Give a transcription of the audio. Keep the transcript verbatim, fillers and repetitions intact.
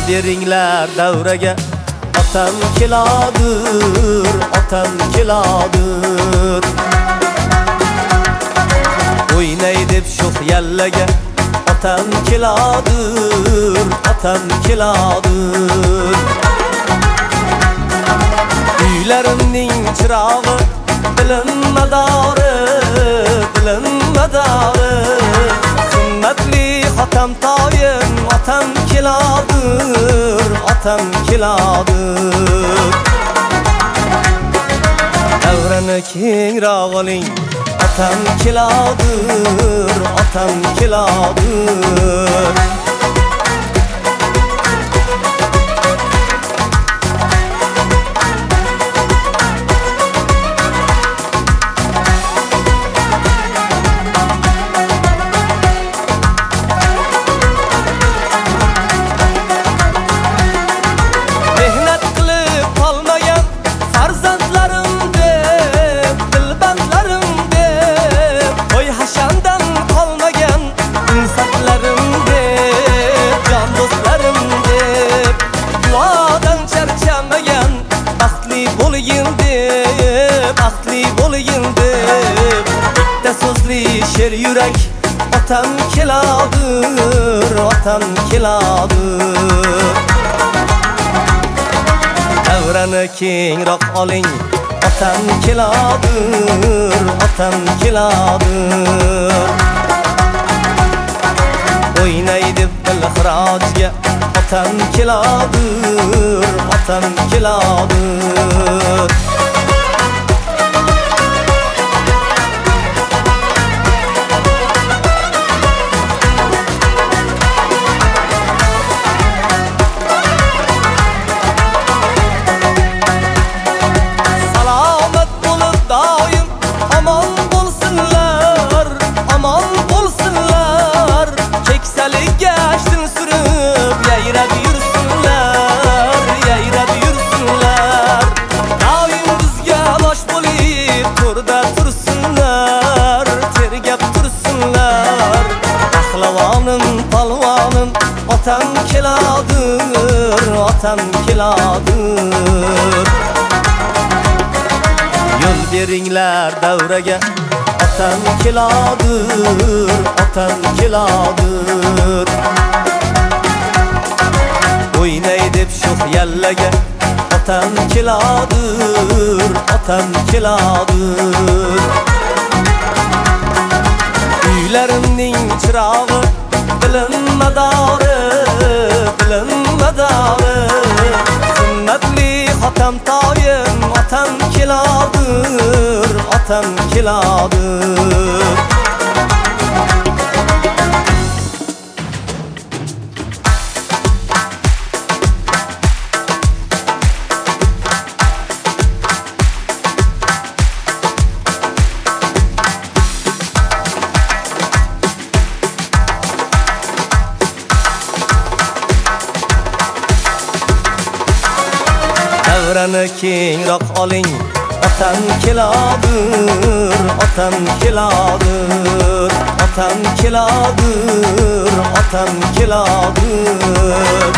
beringlar davraga, otam keladir, otam keladir. O'ynay deb sho'x yallaga, otam keladir, otam keladir. Uylarimning chirog'i, bilim madori, bilim madori. Himmatli otam toyim, otam keladir, otam keladir. Davrani kengroq oling, otam keladir, otam keladir. Şer yürek, otam keladir, otam keladir. Davrani kengroq oling, otam keladir, otam keladir. O'ynay deb dilxirojga, otam keladir, otam keladir. Otam keladir, otam keladir. Yo'l beringlar davraga, otam keladir, otam keladir. O'ynay deb sho'x yallaga, otam keladir, otam keladir. Uylarimning chirog'i, bilim madori, bilim madori. Himmatli otam toyim, otam keladir, otam keladir. Davrani kengroq oling, otam keladir, otam keladir, otam keladir, otam keladir.